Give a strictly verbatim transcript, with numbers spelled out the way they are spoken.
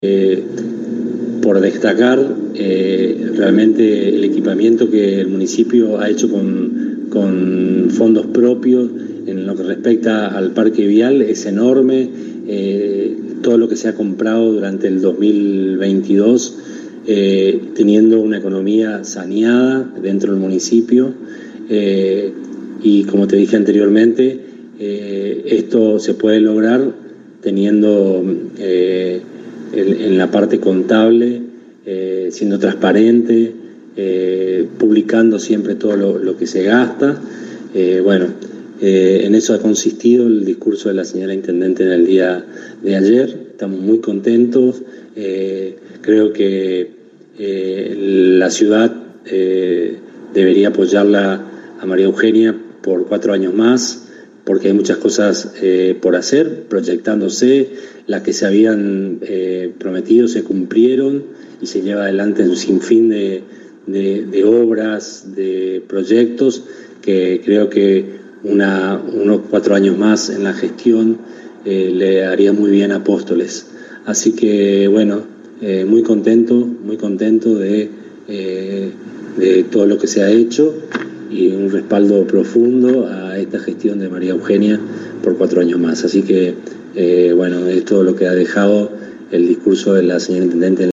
Eh, por destacar eh, realmente el equipamiento que el municipio ha hecho con, con fondos propios en lo que respecta al parque vial es enorme. Eh, todo lo que se ha comprado durante el dos mil veintidós, eh, teniendo una economía saneada dentro del municipio, eh, y como te dije anteriormente, eh, esto se puede lograr teniendo eh, en, en la parte contable, eh, siendo transparente, eh, publicando siempre todo lo, lo que se gasta. Eh, bueno, eh, en eso ha consistido el discurso de la señora Intendente en el día de ayer. Estamos muy contentos. Eh, creo que eh, la ciudad eh, debería apoyarla a María Eugenia por cuatro años más, porque hay muchas cosas eh, por hacer, proyectándose. Las que se habían eh, prometido se cumplieron y se lleva adelante un sinfín de, de, de obras, de proyectos, que creo que una, unos cuatro años más en la gestión eh, le haría muy bien a Apóstoles. Así que, bueno, eh, muy contento, muy contento de, eh, de todo lo que se ha hecho, y un respaldo profundo a esta gestión de María Eugenia por cuatro años más. Así que, eh, bueno, es todo lo que ha dejado el discurso de la señora Intendente.